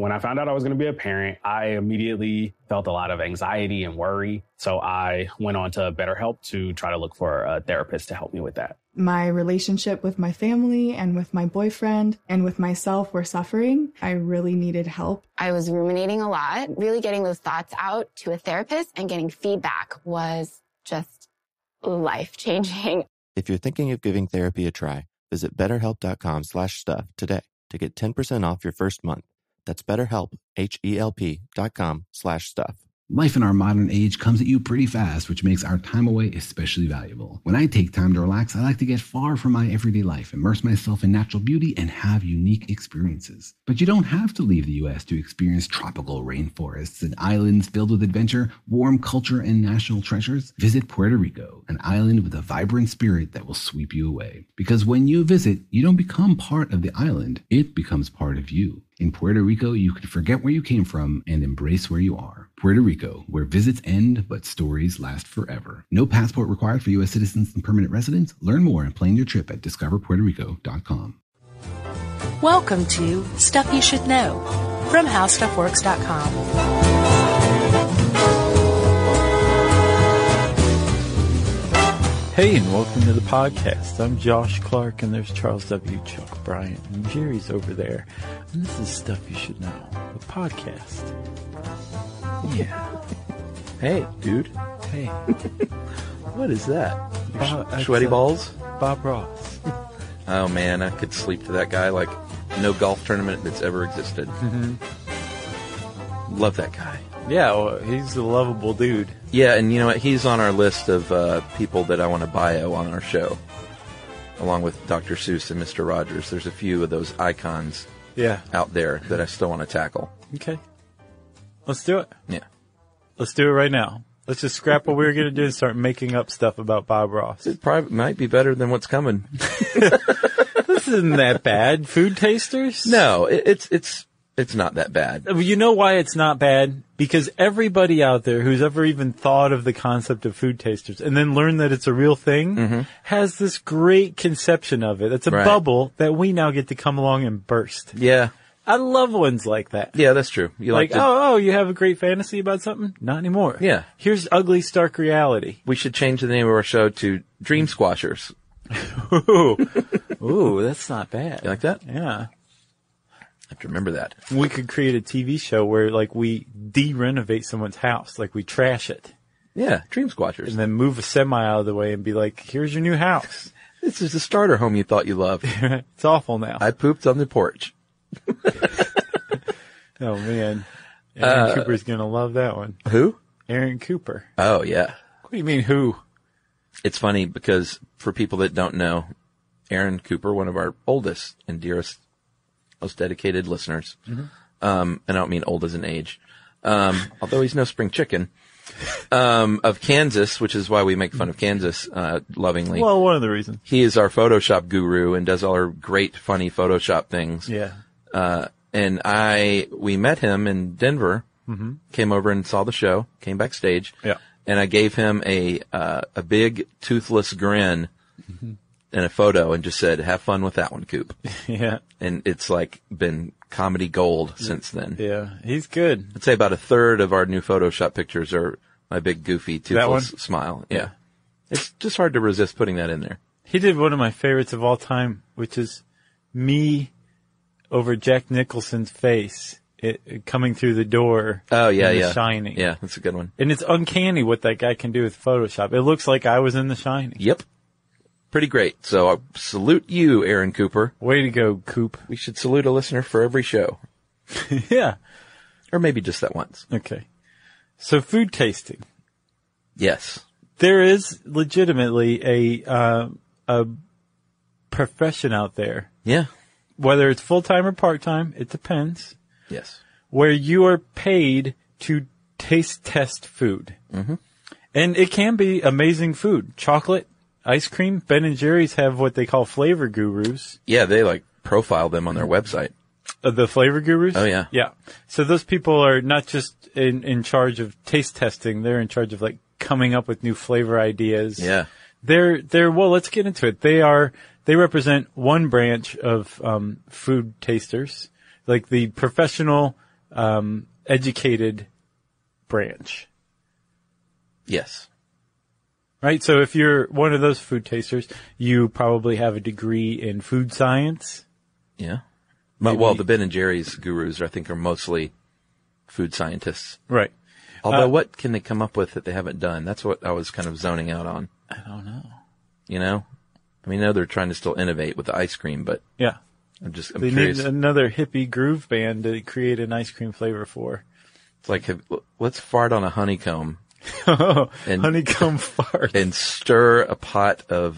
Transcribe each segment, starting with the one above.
When I found out I was going to be a parent, I immediately felt a lot of anxiety and worry. So I went on to BetterHelp to try to look for a therapist to help me with that. My relationship with my family and with my boyfriend and with myself were suffering. I really needed help. I was ruminating a lot. Really getting those thoughts out to a therapist and getting feedback was just life-changing. If you're thinking of giving therapy a try, visit betterhelp.com/stuff today to get 10% off your first month. That's BetterHelp, HELP.com/stuff. Life in our modern age comes at you pretty fast, which makes our time away especially valuable. When I take time to relax, I like to get far from my everyday life, immerse myself in natural beauty, and have unique experiences. But you don't have to leave the U.S. to experience tropical rainforests and islands filled with adventure, warm culture, and national treasures. Visit Puerto Rico, an island with a vibrant spirit that will sweep you away. Because when you visit, you don't become part of the island, it becomes part of you. In Puerto Rico, you can forget where you came from and embrace where you are. Puerto Rico, where visits end, but stories last forever. No passport required for U.S. citizens and permanent residents. Learn more and plan your trip at discoverpuertorico.com. Welcome to Stuff You Should Know from HowStuffWorks.com. Hey, and welcome to the podcast. I'm Josh Clark, and there's Charles W. Chuck Bryant, and Jerry's over there. And this is Stuff You Should Know, the podcast. Yeah. Hey, dude. Hey. What is that? Sweaty balls? Bob Ross. Oh, man, I could sleep to that guy like no golf tournament that's ever existed. Mm-hmm. Love that guy. Yeah, well, he's a lovable dude. Yeah, and you know what? He's on our list of people that I want to bio on our show, along with Dr. Seuss and Mr. Rogers. There's a few of those icons out there that I still want to tackle. Okay. Let's do it. Yeah. Let's do it right now. Let's just scrap what we were going to do and start making up stuff about Bob Ross. It probably might be better than what's coming. This isn't that bad. Food tasters? No, it's not that bad. You know why it's not bad? Because everybody out there who's ever even thought of the concept of food tasters and then learned that it's a real thing has this great conception of it. It's a bubble that we now get to come along and burst. Yeah. I love ones like that. Yeah, that's true. You like you have a great fantasy about something? Not anymore. Yeah. Here's ugly, stark reality. We should change the name of our show to Dream Squashers. Ooh, that's not bad. You like that? Yeah. I have to remember that. We could create a TV show where, like, we de-renovate someone's house. Like, we trash it. Yeah, Dream Squashers. And then move a semi out of the way and be like, here's your new house. This is the starter home you thought you loved. It's awful now. I pooped on the porch. Oh, man. Aaron Cooper's going to love that one. Who? Aaron Cooper. Oh, yeah. What do you mean, who? It's funny because for people that don't know, Aaron Cooper, one of our oldest and dearest, most dedicated listeners, and I don't mean old as an age, although he's no spring chicken, of Kansas, which is why we make fun of Kansas lovingly. Well, one of the reasons. He is our Photoshop guru and does all our great, funny Photoshop things. Yeah. And we met him in Denver, came over and saw the show, came backstage, and I gave him a big toothless grin and a photo and just said, have fun with that one, Coop. Yeah. And it's like been comedy gold since then. Yeah. He's good. I'd say about a third of our new Photoshop pictures are my big goofy toothless smile. Yeah. It's just hard to resist putting that in there. He did one of my favorites of all time, which is me over Jack Nicholson's face coming through the door. Oh, yeah, in yeah. The Shining. Yeah, that's a good one. And it's uncanny what that guy can do with Photoshop. It looks like I was in The Shining. Yep. Pretty great. So I salute you, Aaron Cooper. Way to go, Coop. We should salute a listener for every show. Yeah. Or maybe just that once. Okay. So food tasting. Yes. There is legitimately a profession out there. Yeah. Whether it's full-time or part-time, it depends. Yes. Where you are paid to taste test food. Mm-hmm. And it can be amazing food. Chocolate, ice cream. Ben & Jerry's have what they call flavor gurus. Yeah, they profile them on their website. The flavor gurus? Oh, yeah. Yeah. So those people are not just in charge of taste testing. They're in charge of coming up with new flavor ideas. Yeah. Well, let's get into it. They represent one branch of food tasters, like the professional educated branch. Yes. Right? So if you're one of those food tasters, you probably have a degree in food science. Yeah. Well, the Ben & Jerry's gurus, I think, are mostly food scientists. Right. Although, what can they come up with that they haven't done? That's what I was kind of zoning out on. I don't know. You know? I mean, I know they're trying to still innovate with the ice cream, but Yeah. I'm They curious. need another hippie groove band to create an ice cream flavor for. It's like, let's fart on a honeycomb And- Honeycomb fart. and stir a pot of,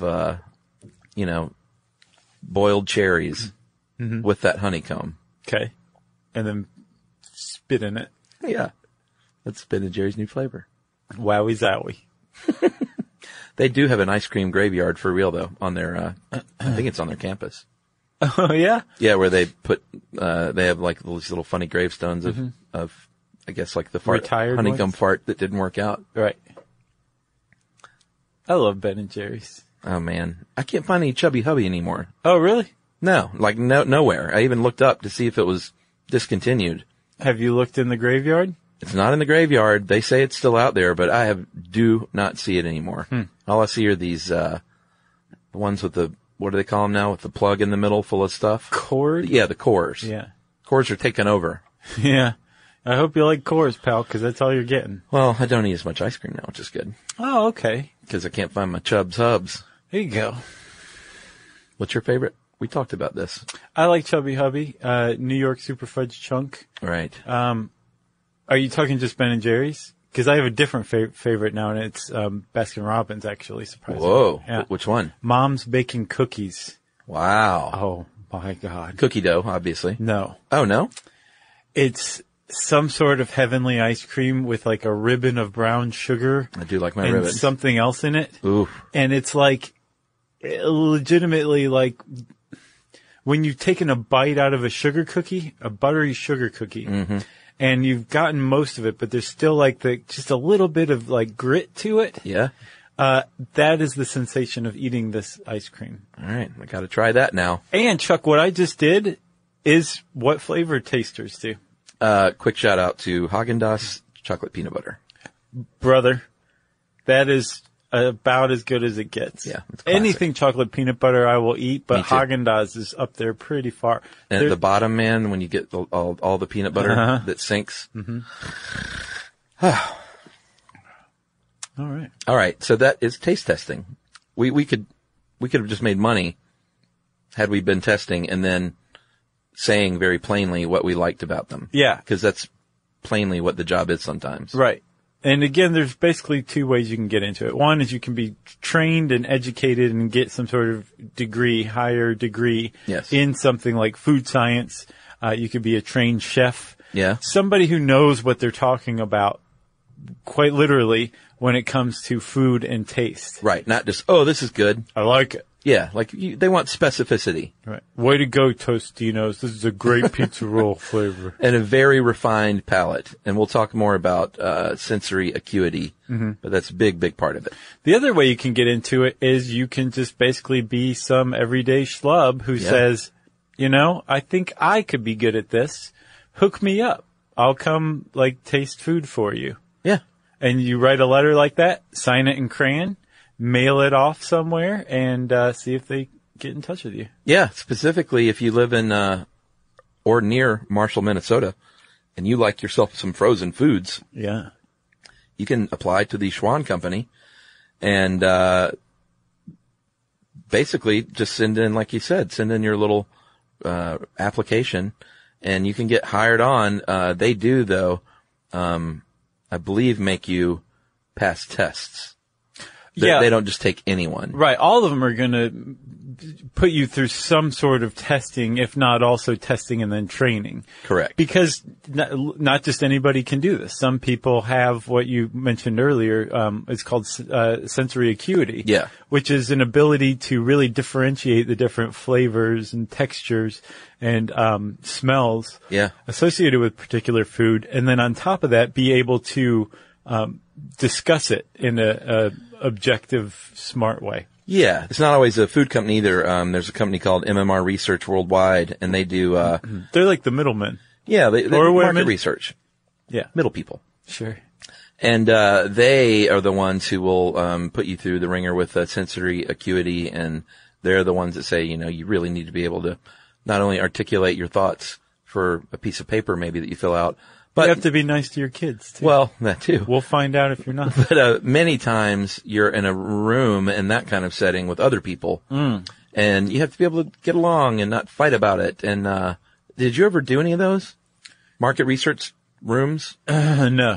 boiled cherries with that honeycomb. Okay. And then spit in it. Yeah. That's Ben & Jerry's new flavor. Wowie zowie. They do have an ice cream graveyard for real, though, on their, I think it's on their campus. Oh, yeah? Yeah, where they put, they have like these little funny gravestones of, I guess, like the Retired honeycomb ones? fart that didn't work out. Right. I love Ben & Jerry's. Oh man. I can't find any Chubby Hubby anymore. Oh, really? No, like nowhere. I even looked up to see if it was discontinued. Have you looked in the graveyard? It's not in the graveyard. They say it's still out there, but do not see it anymore. All I see are these, the ones with the, what do they call them now? With the plug in the middle full of stuff? Cord? Yeah, the cores. Yeah. Cores are taken over. Yeah. I hope you like Coors, pal, because that's all you're getting. Well, I don't eat as much ice cream now, which is good. Oh, okay. Because I can't find my Chubb's Hubs. There you go. What's your favorite? We talked about this. I like Chubby Hubby, New York Super Fudge Chunk. Right. Are you talking just Ben & Jerry's? Because I have a different favorite now, and it's Baskin Robbins, actually, surprisingly. Whoa. Yeah. Which one? Mom's Baking Cookies. Wow. Oh, my God. Cookie dough, obviously. No. Oh, no? It's some sort of heavenly ice cream with like a ribbon of brown sugar. I do like my and ribbons. something else in it. Ooh. And it's like legitimately like when you've taken a bite out of a sugar cookie, a buttery sugar cookie, and you've gotten most of it, but there's still like just a little bit of like grit to it. Yeah. That is the sensation of eating this ice cream. All right. I got to try that now. And Chuck, what I just did is what flavor tasters do. Quick shout out to Haagen-Dazs chocolate peanut butter. Brother, that is about as good as it gets. Yeah, it's classic. Anything chocolate peanut butter I will eat, but Me too. Haagen-Dazs is up there pretty far. And at the bottom, man, when you get all the peanut butter that sinks. All right. All right. So that is taste testing. We could have just made money had we been testing and then saying very plainly what we liked about them. Yeah. Because that's plainly what the job is sometimes. Right. And again, there's basically two ways you can get into it. One is you can be trained and educated and get some sort of higher degree Yes. in something like food science. You could be a trained chef. Yeah. Somebody who knows what they're talking about, quite literally, when it comes to food and taste. Right. Not just, oh, this is good. I like it. Yeah. Like they want specificity. Right. Way to go, Tostinos. This is a great pizza roll flavor. And a very refined palate. And we'll talk more about sensory acuity, but that's a big, big part of it. The other way you can get into it is you can just basically be some everyday schlub who says, I think I could be good at this. Hook me up. I'll come, taste food for you. Yeah. And you write a letter like that, sign it in crayon, mail it off somewhere, and see if they get in touch with you. Yeah. Specifically, if you live in or near Marshall, Minnesota, and you like yourself some frozen foods, Yeah. you can apply to the Schwan Company and basically just send in, like you said, send in your little application, and you can get hired on. They do, though, I believe, make you pass tests. They don't just take anyone. Right. All of them are going to put you through some sort of testing, if not also testing and then training. Correct. Because not just anybody can do this. Some people have what you mentioned earlier. It's called sensory acuity. Yeah. Which is an ability to really differentiate the different flavors and textures and smells associated with particular food. And then on top of that, be able to discuss it in a objective, smart way. Yeah. It's not always a food company either. There's a company called MMR Research Worldwide, and they do, they're like the middlemen. Yeah, they Or market women. research. Yeah. Middle people. Sure. And they are the ones who will put you through the ringer with sensory acuity, and they're the ones that say, you really need to be able to not only articulate your thoughts for a piece of paper maybe that you fill out, but you have to be nice to your kids, too. Well, that too. We'll find out if you're not. But many times you're in a room in that kind of setting with other people, and you have to be able to get along and not fight about it. And did you ever do any of those market research rooms? No.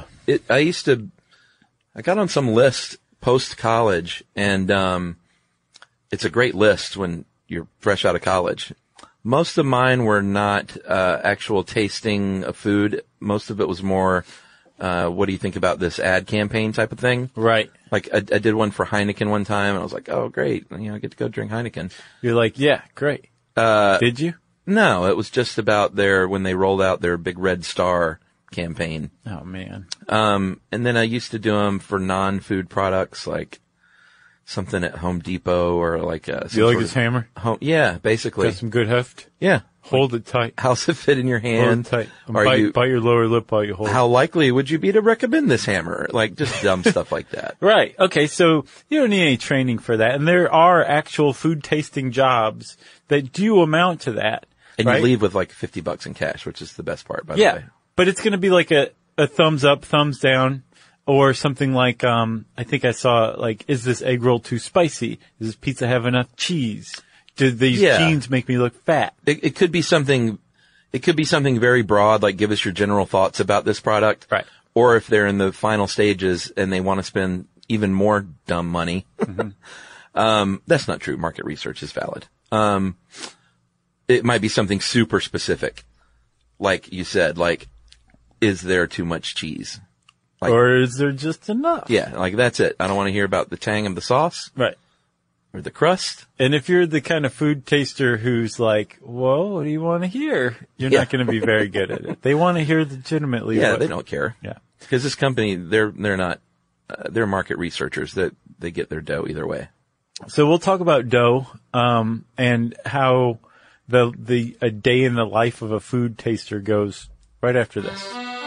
I got on some list post-college, and it's a great list when you're fresh out of college. Most of mine were not actual tasting of food. Most of it was more, what do you think about this ad campaign type of thing? Right. Like I did one for Heineken one time, and I was like, oh, great. I get to go drink Heineken. You're like, yeah, great. Did you? No, it was just about when they rolled out their Big Red Star campaign. Oh, man. And then I used to do them for non-food products, like something at Home Depot or like you like his hammer? Yeah, basically. Got some good heft? Yeah. Hold it tight. How's it fit in your hand? Hold it tight. Bite your lower lip while you hold it. How likely would you be to recommend this hammer? Like just dumb stuff like that. Right. Okay. So you don't need any training for that. And there are actual food tasting jobs that do amount to that. And right? you leave with like $50 in cash, which is the best part, by the way. Yeah. But it's going to be like a thumbs up, thumbs down, or something like, I think I saw like, is this egg roll too spicy? Does this pizza have enough cheese? Did these jeans make me look fat? It could be something very broad, like give us your general thoughts about this product. Right. Or if they're in the final stages and they want to spend even more dumb money. That's not true. Market research is valid. It might be something super specific. Like you said, like, is there too much cheese? Like, or is there just enough? Yeah, like that's it. I don't want to hear about the tang of the sauce. Right. Or the crust. And if you're the kind of food taster who's like, well, what do you want to hear? You're not going to be very good at it. They want to hear legitimately. Yeah, they don't care. Yeah. Because this company, they're not, they're market researchers that they get their dough either way. So we'll talk about dough, and how a day in the life of a food taster goes right after this.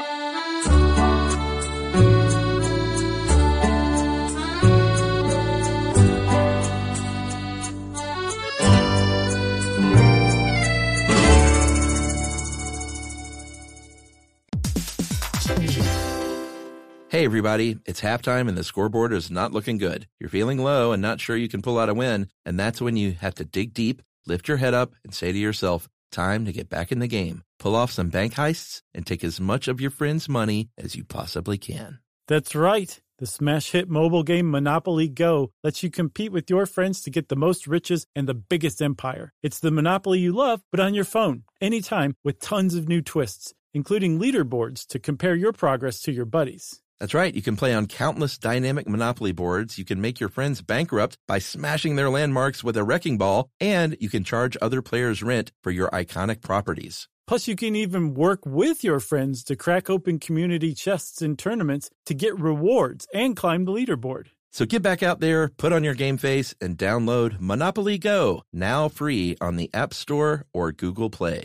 Hey everybody, it's halftime and the scoreboard is not looking good. You're feeling low and not sure you can pull out a win, and that's when you have to dig deep, lift your head up, and say to yourself, time to get back in the game. Pull off some bank heists and take as much of your friends' money as you possibly can. That's right. The smash hit mobile game Monopoly Go lets you compete with your friends to get the most riches and the biggest empire. It's the Monopoly you love, but on your phone, anytime, with tons of new twists, including leaderboards to compare your progress to your buddies. That's right. You can play on countless dynamic Monopoly boards. You can make your friends bankrupt by smashing their landmarks with a wrecking ball, and you can charge other players rent for your iconic properties. Plus, you can even work with your friends to crack open community chests in tournaments to get rewards and climb the leaderboard. So get back out there, put on your game face, and download Monopoly Go, now free on the App Store or Google Play.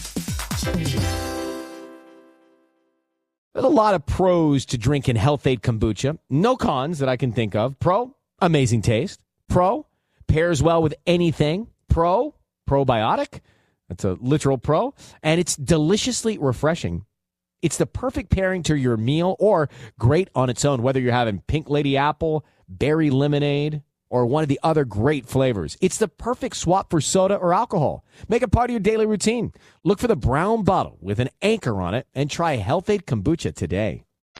There's a lot of pros to drinking Health-Ade kombucha. No cons that I can think of. Pro, amazing taste. Pro, pairs well with anything. Pro, probiotic. That's a literal pro. And it's deliciously refreshing. It's the perfect pairing to your meal or great on its own, whether you're having pink lady apple, berry lemonade, or one of the other great flavors. It's the perfect swap for soda or alcohol. Make it part of your daily routine. Look for the brown bottle with an anchor on it and try Health-Ade kombucha today.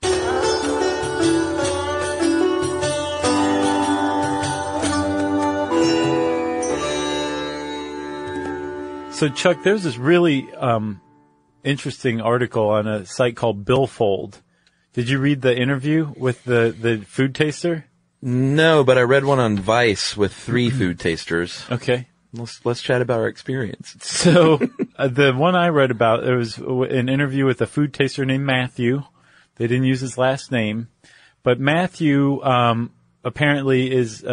So, Chuck, there's this really interesting article on a site called Billfold. Did you read the interview with the food taster? No, but I read one on Vice with 3 food tasters. Okay. Let's chat about our experience. So, the one I read about, there was an interview with a food taster named Matthew. They didn't use his last name. But Matthew apparently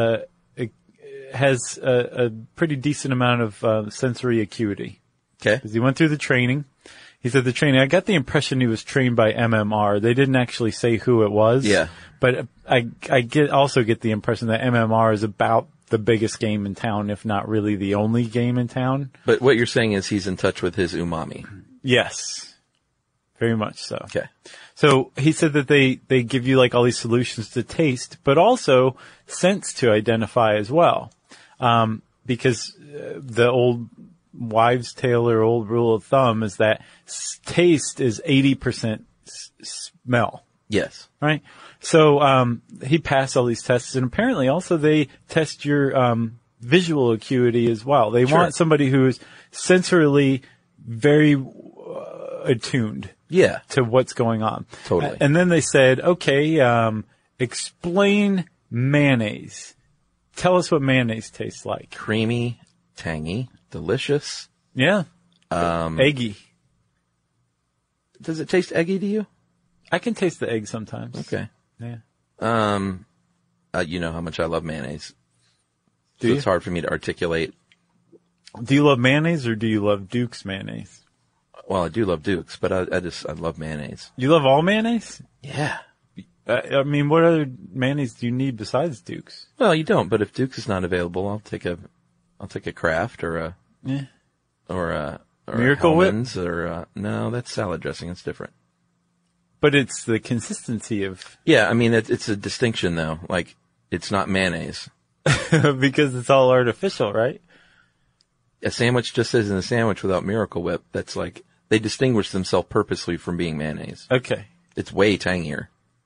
has a pretty decent amount of sensory acuity. Okay. Because he went through the training. He said the training, I got the impression he was trained by MMR. They didn't actually say who it was. Yeah. But I also get the impression that MMR is about the biggest game in town, if not really the only game in town. But what you're saying is he's in touch with his umami. Yes. Very much so. Okay. So he said that they give you like all these solutions to taste, but also scents to identify as well. Because the old wives' tale or old rule of thumb is that taste is 80% smell. Yes. Right? So, he passed all these tests, and apparently also they test your, visual acuity as well. They want somebody who is sensorily very attuned. Yeah. To what's going on. Totally. And then they said, okay, explain mayonnaise. Tell us what mayonnaise tastes like. Creamy, tangy, delicious. Yeah. Eggy. Does it taste eggy to you? I can taste the egg sometimes. Okay. Yeah. You know how much I love mayonnaise. Do so you? It's hard for me to articulate. Do you love mayonnaise or do you love Duke's mayonnaise? Well, I do love Duke's, but I love mayonnaise. You love all mayonnaise? Yeah. I mean, what other mayonnaise do you need besides Duke's? Well, you don't, but if Duke's is not available, I'll take a Kraft or a Miracle Whip? Hellmann's or no, that's salad dressing. It's different. But it's the consistency of... Yeah, I mean, it's a distinction though. Like, it's not mayonnaise. Because it's all artificial, right? A sandwich just isn't a sandwich without Miracle Whip. That's like, they distinguish themselves purposely from being mayonnaise. Okay. It's way tangier.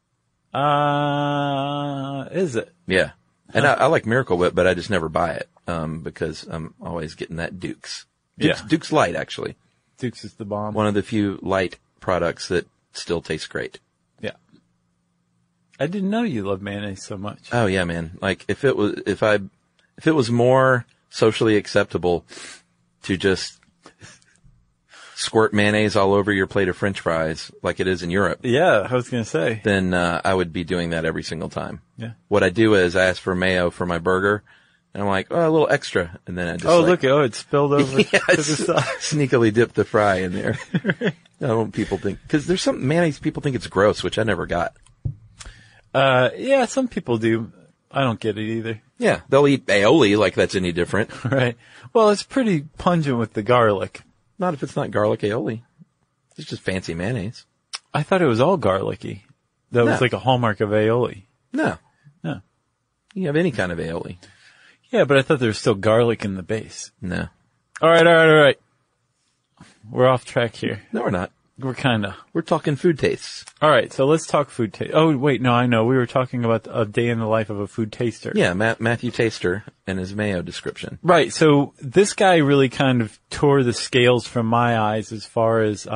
Is it? Yeah. And I like Miracle Whip, but I just never buy it, because I'm always getting that Duke's. Duke's Light, actually. Duke's is the bomb. One of the few light products that still tastes great. Yeah. I didn't know you loved mayonnaise so much. Oh yeah, man. Like, if it was more socially acceptable to just squirt mayonnaise all over your plate of French fries like it is in Europe. Yeah, I was going to say. Then I would be doing that every single time. Yeah. What I do is I ask for mayo for my burger, and I'm like, oh, a little extra, and then I just look, it spilled over yeah, to the side. Sneakily dip the fry in there. I don't want people think, because there's some mayonnaise people think it's gross, which I never got. Yeah, some people do. I don't get it either. Yeah, they'll eat aioli like that's any different. Right. Well, it's pretty pungent with the garlic. Not if it's not garlic aioli. It's just fancy mayonnaise. I thought it was all garlicky. That was like a hallmark of aioli. No. No. You can have any kind of aioli. Yeah, but I thought there was still garlic in the base. No. All right. We're off track here. No, we're not. We're talking food tastes. All right, so let's talk food taste. Oh, wait, no, I know. We were talking about a day in the life of a food taster. Yeah, Matthew Taster and his mayo description. Right, so this guy really kind of tore the scales from my eyes as far as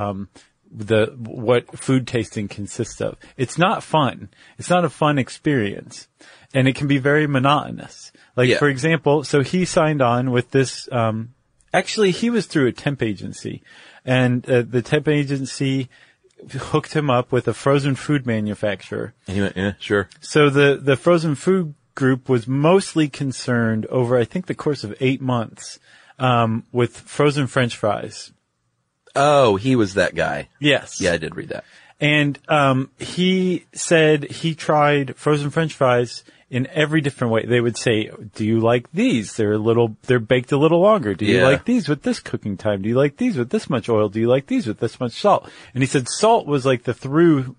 what food tasting consists of. It's not fun. It's not a fun experience, and it can be very monotonous. Like, for example, so he signed on with this, actually he was through a temp agency, and the temp agency hooked him up with a frozen food manufacturer. And he went, yeah, sure. So the frozen food group was mostly concerned over, I think, the course of 8 months, with frozen French fries. Oh, he was that guy. Yes. Yeah, I did read that. And, he said he tried frozen French fries in every different way. They would say, do you like these? They're baked a little longer. Do you like these with this cooking time? Do you like these with this much oil? Do you like these with this much salt? And he said salt was like the through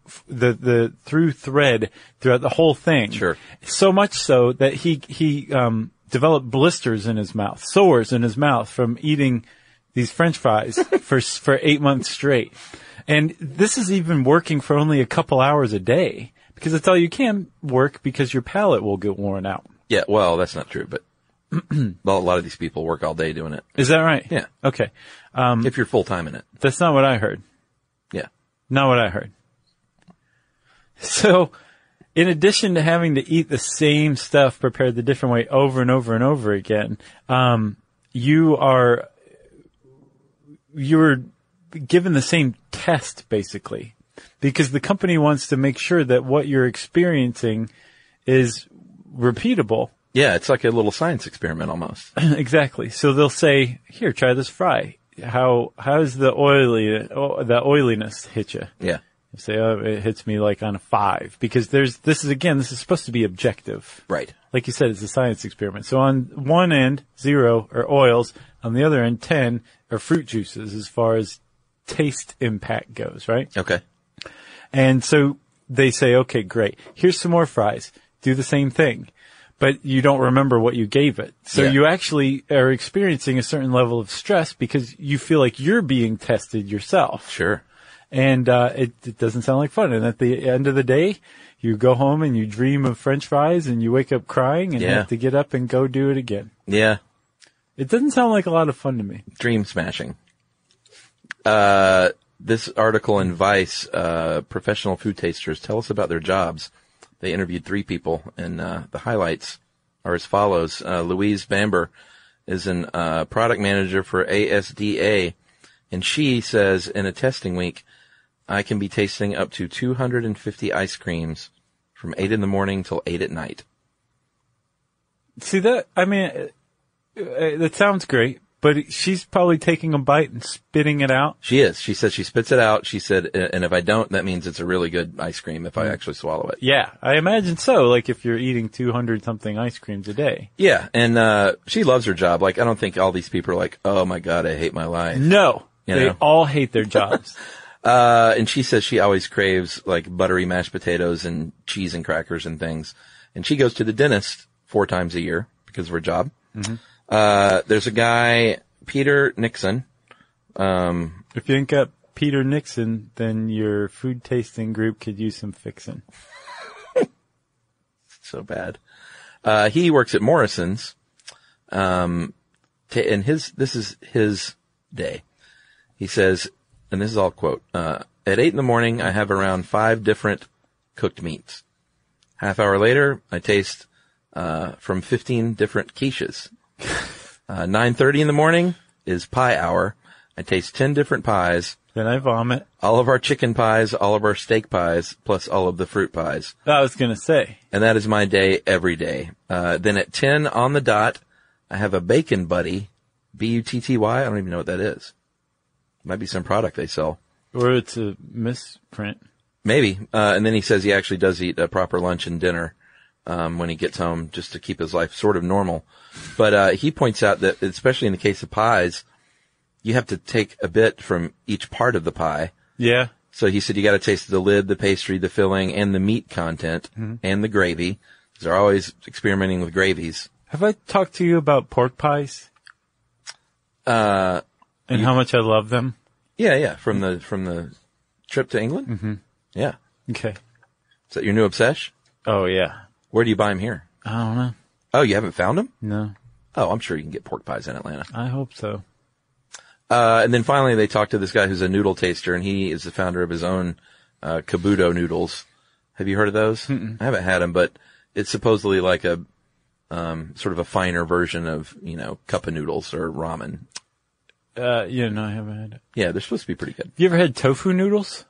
thread throughout the whole thing. Sure. So much so that he developed blisters in his mouth, sores in his mouth from eating these French fries for 8 months straight. And this is even working for only a couple hours a day, because that's all you can work, because your palate will get worn out. Yeah, well, that's not true, but well, a lot of these people work all day doing it. Is that right? Yeah. Okay. If you're full-time in it. That's not what I heard. Yeah. Not what I heard. So, in addition to having to eat the same stuff prepared the different way over and over and over again, you're given the same test, basically, because the company wants to make sure that what you're experiencing is repeatable. Yeah, it's like a little science experiment almost. Exactly. So they'll say, here, try this fry. how's the oiliness hit you? Yeah. You say, it hits me like on a 5 because this is supposed to be objective. Right. Like you said, it's a science experiment. So on one end, 0 are oils. On the other end, 10 are fruit juices as far as taste impact goes, right? Okay. And so they say, okay, great. Here's some more fries. Do the same thing. But you don't remember what you gave it. So you actually are experiencing a certain level of stress because you feel like you're being tested yourself. Sure. And it doesn't sound like fun. And at the end of the day, you go home and you dream of French fries and you wake up crying and have to get up and go do it again. Yeah. It doesn't sound like a lot of fun to me. Dream smashing. This article in Vice, professional food tasters tell us about their jobs. They interviewed 3 people, and the highlights are as follows. Louise Bamber is an product manager for ASDA, and she says in a testing week, I can be tasting up to 250 ice creams from 8 in the morning till 8 at night. See that? I mean, that sounds great. But she's probably taking a bite and spitting it out. She is. She says she spits it out. She said, and if I don't, that means it's a really good ice cream if I actually swallow it. Yeah, I imagine so. Like if you're eating 200 something ice creams a day. Yeah, and she loves her job. Like I don't think all these people are like, oh my God, I hate my life. No, they all hate their jobs. And she says she always craves like buttery mashed potatoes and cheese and crackers and things. And she goes to the dentist 4 times a year because of her job. Mm-hmm. There's a guy, Peter Nixon. If you ain't got Peter Nixon, then your food tasting group could use some fixing. So bad. He works at Morrison's. And this is his day. He says, and this is all quote, at 8 in the morning, I have around 5 different cooked meats. Half hour later, I taste, from 15 different quiches. 9:30 in the morning is pie hour. I taste 10 different pies. Then I vomit. All of our chicken pies, all of our steak pies, plus all of the fruit pies. I was going to say. And that is my day every day. Then at 10 on the dot, I have a bacon buddy, Butty. I don't even know what that is. Might be some product they sell. Or it's a misprint. Maybe. And then he says he actually does eat a proper lunch and dinner. When he gets home, just to keep his life sort of normal. But he points out that, especially in the case of pies, you have to take a bit from each part of the pie. Yeah. So he said you got to taste the lid, the pastry, the filling, and the meat content, and the gravy. Because they're always experimenting with gravies. Have I talked to you about pork pies? And how much I love them? Yeah. From the trip to England? Mm-hmm. Yeah. Okay. Is that your new obsession? Oh, yeah. Where do you buy them here? I don't know. Oh, you haven't found them? No. Oh, I'm sure you can get pork pies in Atlanta. I hope so. And then finally they talked to this guy who's a noodle taster, and he is the founder of his own, Kabuto noodles. Have you heard of those? Mm-mm. I haven't had them, but it's supposedly like a, sort of a finer version of, cup of noodles or ramen. No, I haven't had it. Yeah, they're supposed to be pretty good. You ever had tofu noodles?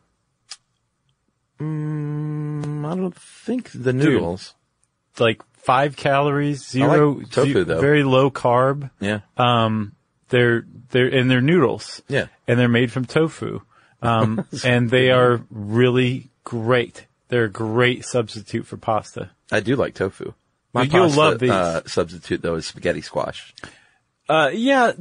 I don't think the noodles. Dude, like 5 calories, 0. I like tofu though. Very low carb. Yeah. They're noodles. Yeah. And they're made from tofu. And they are really great. They're a great substitute for pasta. I do like tofu. My You'll pasta, love these. Substitute though is spaghetti squash. Yeah,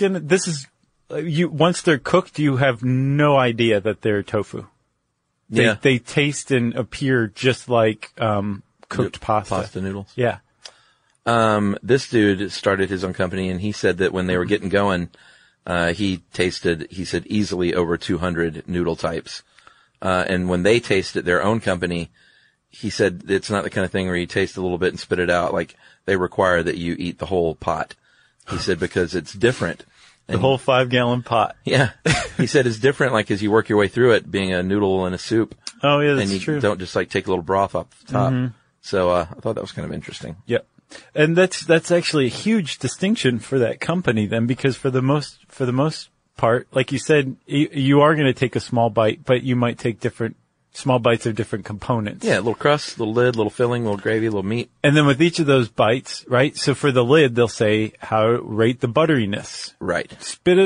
once they're cooked, you have no idea that they're tofu. They taste and appear just like, cooked pasta. Pasta noodles. Yeah. This dude started his own company, and he said that when they were getting going, he said easily over 200 noodle types. And when they tasted their own company, he said it's not the kind of thing where you taste a little bit and spit it out. Like, they require that you eat the whole pot. He said because it's different. The whole 5-gallon pot. Yeah. He said it's different, like, as you work your way through it, being a noodle and a soup. Oh, yeah, that's true. And you true. don't just, like, take a little broth off the top. Mm-hmm. So, I thought that was kind of interesting. Yep. And that's actually a huge distinction for that company then, because for the most part, like you said, you are going to take a small bite, but you might take small bites of different components. Yeah, a little crust, little lid, little filling, little gravy, little meat. And then with each of those bites, right? So for the lid, they'll say, rate the butteriness. Right. Spit it out.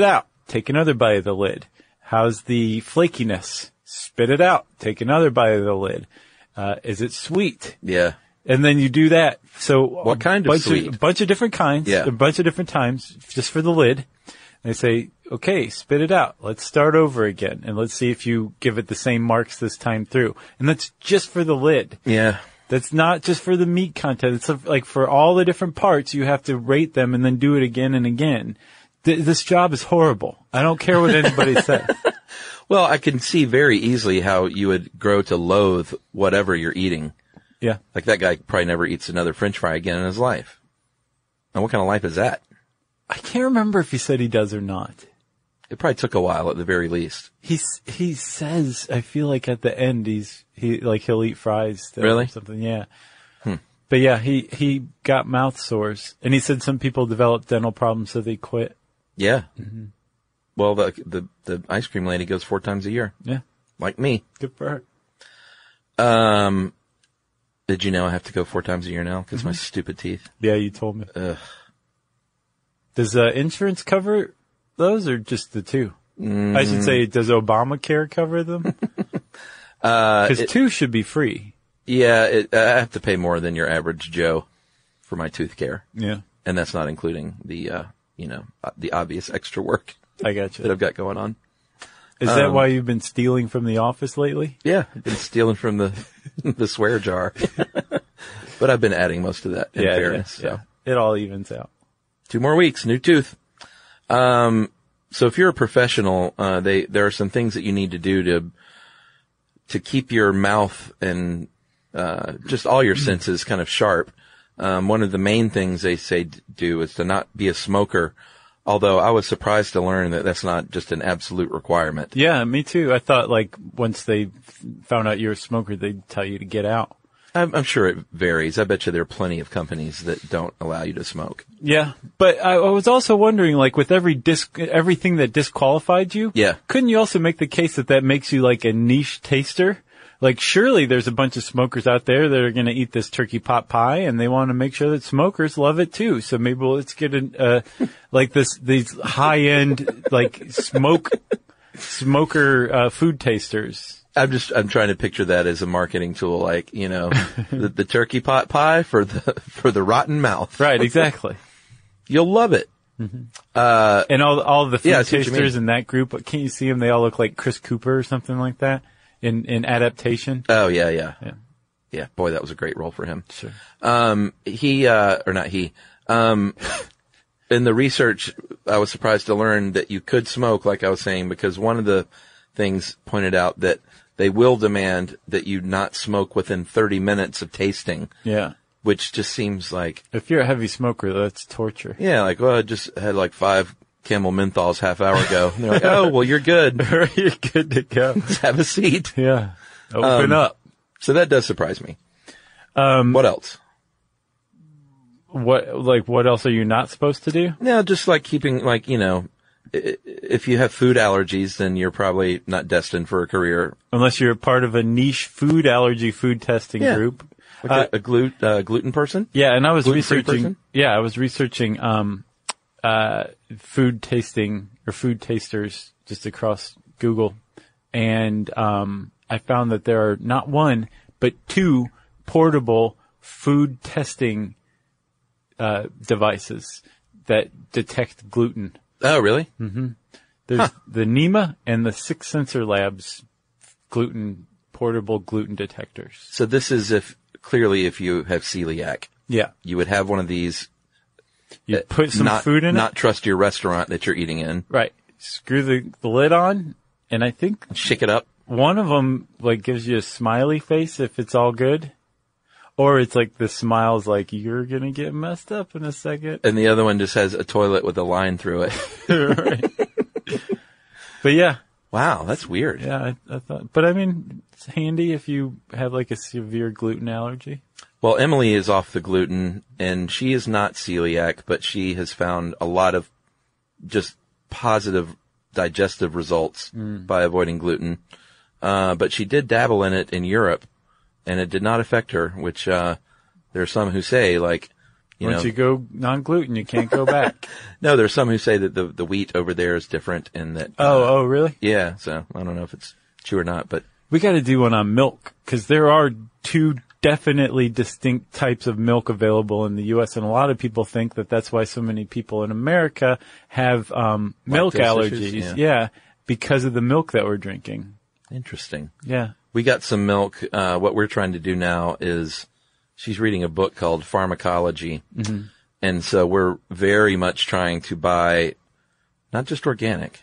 Take another bite of the lid. How's the flakiness? Spit it out. Take another bite of the lid. Is it sweet? Yeah. And then you do that. So what kind of sweet? A bunch of different kinds. Yeah. A bunch of different times just for the lid. They say, okay, spit it out. Let's start over again. And let's see if you give it the same marks this time through. And that's just for the lid. Yeah. That's not just for the meat content. It's like for all the different parts, you have to rate them and then do it again and again. This job is horrible. I don't care what anybody says. Well, I can see very easily how you would grow to loathe whatever you're eating. Yeah. Like that guy probably never eats another French fry again in his life. Now, what kind of life is that? I can't remember if he said he does or not. It probably took a while at the very least. He says, I feel like at the end he'll eat fries still really? Or something. Yeah. But yeah, he got mouth sores, and he said some people developed dental problems, so they quit. Yeah. Mm-hmm. Well, the ice cream lady goes 4 times a year. Yeah. Like me. Good for her. Did you know I have to go 4 times a year now because my stupid teeth? Yeah, you told me. Ugh. Does insurance cover those or just the 2? I should say, does Obamacare cover them? Because 2 should be free. Yeah, I have to pay more than your average Joe for my tooth care. Yeah. And that's not including the obvious extra work I got you. that I've got going on. Is that why you've been stealing from the office lately? Yeah, I've been stealing from the swear jar. But I've been adding most of that in fairness. Yeah. So. It all evens out. 2 more weeks, new tooth. So if you're a professional, there are some things that you need to do to keep your mouth and just all your senses kind of sharp. One of the main things they say do is to not be a smoker. Although I was surprised to learn that that's not just an absolute requirement. Yeah, me too. I thought like once they found out you're a smoker, they'd tell you to get out. I'm sure it varies. I bet you there are plenty of companies that don't allow you to smoke. Yeah, but I was also wondering, like with everything that disqualified you, yeah, couldn't you also make the case that makes you like a niche taster? Like surely there's a bunch of smokers out there that are going to eat this turkey pot pie and they want to make sure that smokers love it too. So maybe let's get like these high end like smoker food tasters. I'm trying to picture that as a marketing tool, like, the turkey pot pie for the rotten mouth. Right, exactly. You'll love it. Mm-hmm. And all the food tasters in that group, can't you see them? They all look like Chris Cooper or something like that in Adaptation. Oh, yeah. Yeah, boy, that was a great role for him. Sure. In the research, I was surprised to learn that you could smoke, like I was saying, because one of the things pointed out that they will demand that you not smoke within 30 minutes of tasting. Yeah. Which just seems like... If you're a heavy smoker, that's torture. Yeah, like, well, I just had like 5 Camel Menthols half hour ago. And they're like, oh, well, you're good. You're good to go. Let's have a seat. Yeah. Open up. So that does surprise me. What else? What else are you not supposed to do? No, just like keeping, like, if you have food allergies, then you're probably not destined for a career. Unless you're a part of a niche food allergy food testing group. Like a gluten person? Yeah, and I was researching. Yeah, I was researching food tasting or food tasters just across Google, and I found that there are not 1 but 2 portable food testing devices that detect gluten. Oh, really? Mm-hmm. There's the NEMA and the 6 Sensor Labs portable gluten detectors. So this is if you have celiac. Yeah. You would have one of these. You put some food in it? Not trust your restaurant that you're eating in. Right. Screw the lid on, and I think... Shake it up. One of them, like, gives you a smiley face if it's all good. Or it's like the smile's like, you're gonna get messed up in a second. And the other one just has a toilet with a line through it. Right. But yeah. Wow, that's weird. Yeah, I thought, but I mean, it's handy if you have like a severe gluten allergy. Well, Emily is off the gluten, and she is not celiac, but she has found a lot of just positive digestive results by avoiding gluten. But she did dabble in it in Europe, and it did not affect her, which there are some who say, like, Once you go non-gluten, you can't go back. No, there's some who say that the wheat over there is different and that... Oh, really? Yeah, so I don't know if it's true or not, but... We got to do one on milk, because there are two definitely distinct types of milk available in the U.S., and a lot of people think that that's why so many people in America have milk allergies. Issues, yeah, because of the milk that we're drinking. Interesting. Yeah. We got some milk. What we're trying to do now is... She's reading a book called Pharmacology, and so we're very much trying to buy not just organic,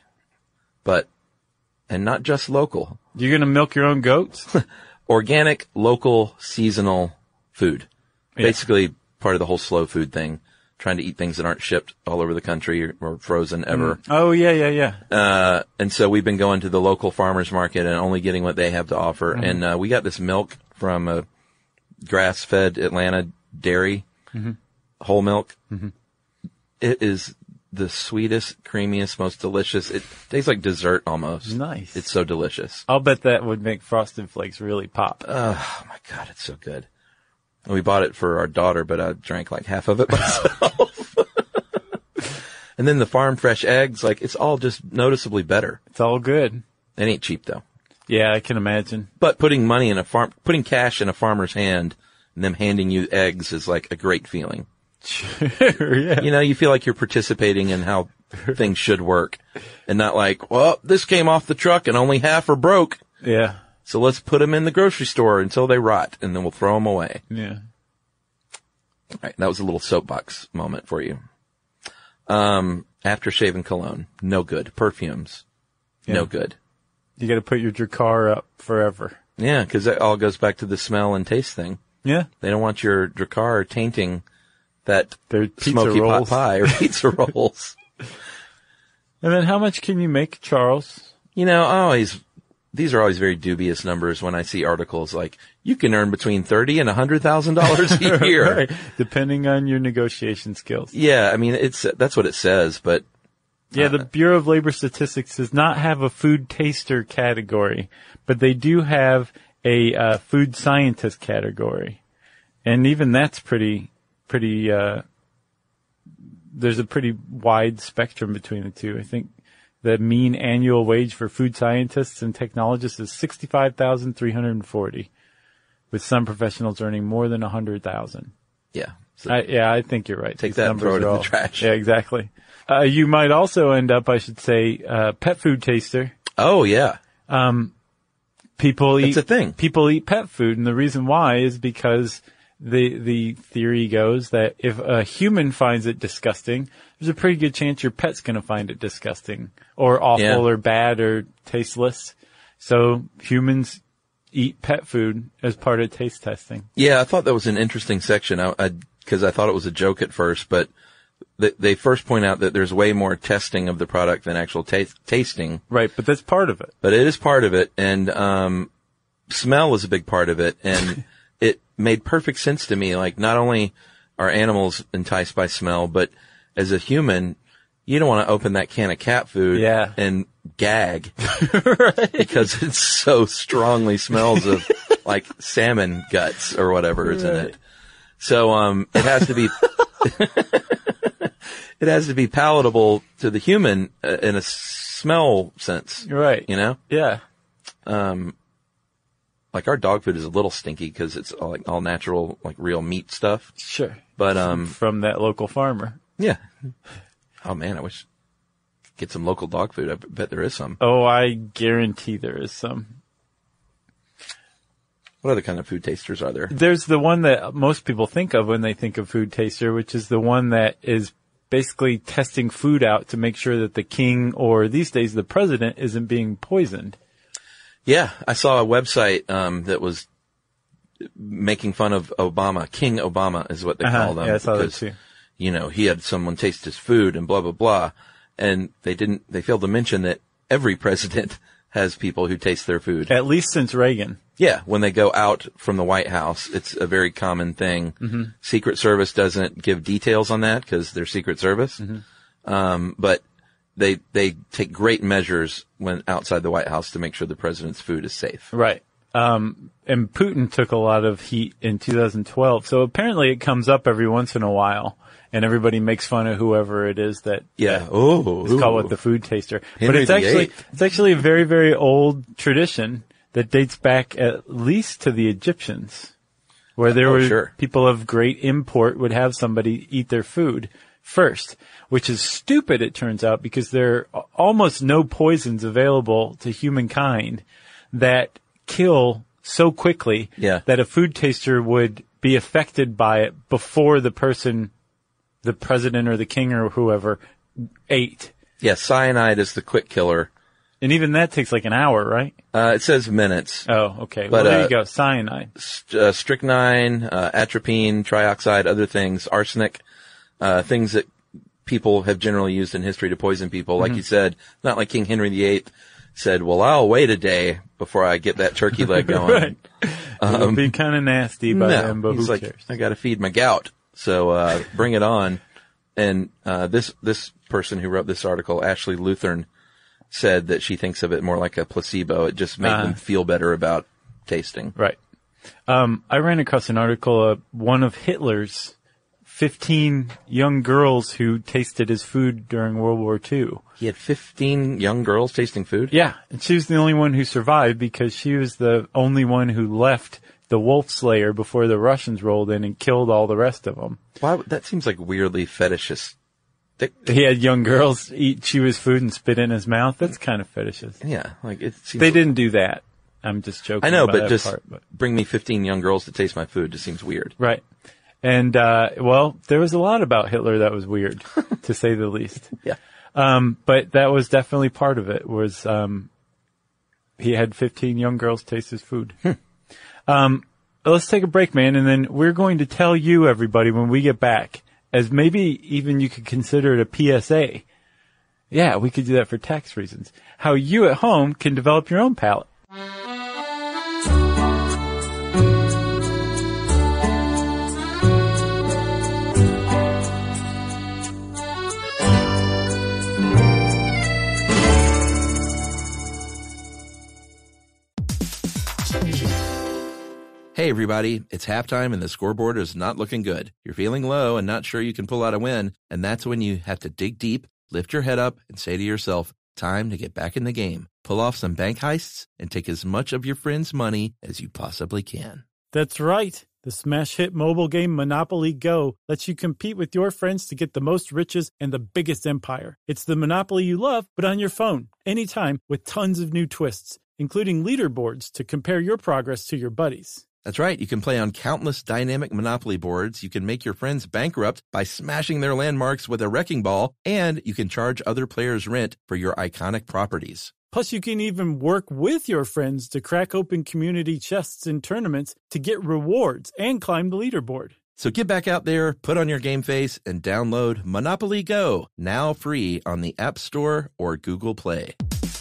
and not just local. You're going to milk your own goats? Organic, local, seasonal food. Yeah. Basically part of the whole slow food thing, trying to eat things that aren't shipped all over the country or frozen ever. Oh, yeah. And so we've been going to the local farmers market and only getting what they have to offer. And we got this milk from a grass-fed Atlanta dairy, whole milk. It is the sweetest, creamiest, most delicious. It tastes like dessert almost. Nice. It's so delicious. I'll bet that would make Frosted Flakes really pop. Oh my God, it's so good. And we bought it for our daughter, but I drank like half of it myself. And then the farm fresh eggs, like it's all just noticeably better. It's all good. It ain't cheap though. Yeah, I can imagine. But putting putting cash in a farmer's hand and them handing you eggs is like a great feeling. Sure, yeah. You feel like you're participating in how things should work and not like, well, this came off the truck and only half are broke. Yeah. So let's put them in the grocery store until they rot and then we'll throw them away. Yeah. All right. That was a little soapbox moment for you. Aftershave and cologne. No good. Perfumes. Yeah. No good. You got to put your Drakkar up forever. Yeah, because that all goes back to the smell and taste thing. Yeah. They don't want your Drakkar tainting that their pizza smoky rolls. pot pie or pizza rolls. And then how much can you make, Charles? These are always very dubious numbers when I see articles like, you can earn between $30,000 and $100,000 a year. Right. Depending on your negotiation skills. Yeah, I mean, that's what it says, but... Yeah, the Bureau of Labor Statistics does not have a food taster category, but they do have a food scientist category. And even that's pretty, there's a pretty wide spectrum between the two. I think the mean annual wage for food scientists and technologists is $65,340, with some professionals earning more than $100,000. Yeah. I think you're right. Take that and throw it in the trash. Yeah, exactly. You might also end up, I should say, pet food taster. Oh, yeah. It's a thing. People eat pet food, and the reason why is because the theory goes that if a human finds it disgusting, there's a pretty good chance your pet's going to find it disgusting or awful or bad or tasteless. So humans eat pet food as part of taste testing. Yeah, I thought that was an interesting section because I thought it was a joke at first, but they first point out that there's way more testing of the product than actual tasting. Right, but that's part of it. But it is part of it, and smell is a big part of it, and it made perfect sense to me. Like, not only are animals enticed by smell, but as a human, you don't want to open that can of cat food and gag right. Because it so strongly smells of like salmon guts or whatever is in it. So it has to be it has to be palatable to the human in a smell sense. Right. Yeah. Like our dog food is a little stinky because it's all natural, like real meat stuff. Sure. But from that local farmer. Yeah. Oh man, I wish get some local dog food. I bet there is some. Oh, I guarantee there is some. What other kind of food tasters are there? There's the one that most people think of when they think of food taster, which is the one that is basically testing food out to make sure that the king or these days the president isn't being poisoned. Yeah, I saw a website that was making fun of Obama. King Obama is what they call them. Yeah, I saw that too. He had someone taste his food and blah, blah, blah. And they failed to mention that every president has people who taste their food. At least since Reagan. Yeah, when they go out from the White House, it's a very common thing. Mm-hmm. Secret Service doesn't give details on that because they're Secret Service. Mm-hmm. But they take great measures when outside the White House to make sure the president's food is safe. Right. And and Putin took a lot of heat in 2012. So apparently it comes up every once in a while, and everybody makes fun of whoever it is that is called the food taster. Henry but it's actually a very, very old tradition that dates back at least to the Egyptians, where there were people of great import would have somebody eat their food first, which is stupid, it turns out, because there are almost no poisons available to humankind that kill so quickly that a food taster would be affected by it before the person, the president or the king or whoever, ate. Yeah, cyanide is the quick killer. And even that takes like an hour, right? It says minutes. Oh, okay. Well, there you go. Cyanide. Strychnine, atropine, trioxide, other things, arsenic, things that people have generally used in history to poison people. Like you said, not like King Henry VIII said, well, I'll wait a day before I get that turkey leg going. Right. It'll be kind of nasty by then, but he's who like, cares? I gotta feed my gout. So, bring it on. And, this person who wrote this article, Ashley Lutheran, said that she thinks of it more like a placebo. It just made them feel better about tasting. Right. I ran across an article, one of Hitler's 15 young girls who tasted his food during World War II. He had 15 young girls tasting food? Yeah. And she was the only one who survived because she was the only one who left the Wolf Slayer before the Russians rolled in and killed all the rest of them. Why? That seems like weirdly fetishist. He had young girls chew his food and spit in his mouth. That's kind of fetishist. Yeah. Like it seems they didn't do that. I'm just joking. I know, about but that just bring me 15 young girls to taste my food just seems weird. Right. And, well, there was a lot about Hitler that was weird, to say the least. Yeah. But that was definitely part of it, was, he had 15 young girls taste his food. Let's take a break, man, and then we're going to tell you, everybody, when we get back, as maybe even you could consider it a PSA. Yeah, we could do that for tax reasons. How you at home can develop your own palate. Hey everybody, it's halftime and the scoreboard is not looking good. You're feeling low and not sure you can pull out a win, and that's when you have to dig deep, lift your head up, and say to yourself, time to get back in the game. Pull off some bank heists and take as much of your friends' money as you possibly can. That's right. The smash hit mobile game Monopoly Go lets you compete with your friends to get the most riches and the biggest empire. It's the Monopoly you love, but on your phone, anytime, with tons of new twists, including leaderboards to compare your progress to your buddies. That's right. You can play on countless dynamic Monopoly boards. You can make your friends bankrupt by smashing their landmarks with a wrecking ball, and you can charge other players rent for your iconic properties. Plus, you can even work with your friends to crack open community chests in tournaments to get rewards and climb the leaderboard. So get back out there, put on your game face, and download Monopoly Go, now free on the App Store or Google Play.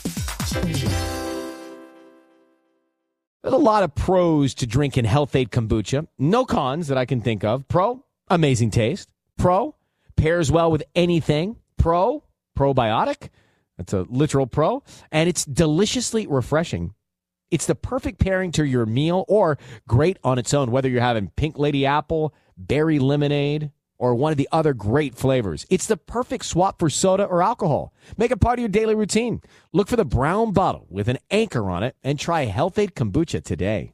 There's a lot of pros to drinking Health-Ade kombucha. No cons that I can think of. Pro, amazing taste. Pro, pairs well with anything. Pro, probiotic. That's a literal pro. And it's deliciously refreshing. It's the perfect pairing to your meal or great on its own, whether you're having pink lady apple, berry lemonade, or one of the other great flavors. It's the perfect swap for soda or alcohol. Make it part of your daily routine. Look for the brown bottle with an anchor on it and try Health-Ade kombucha today.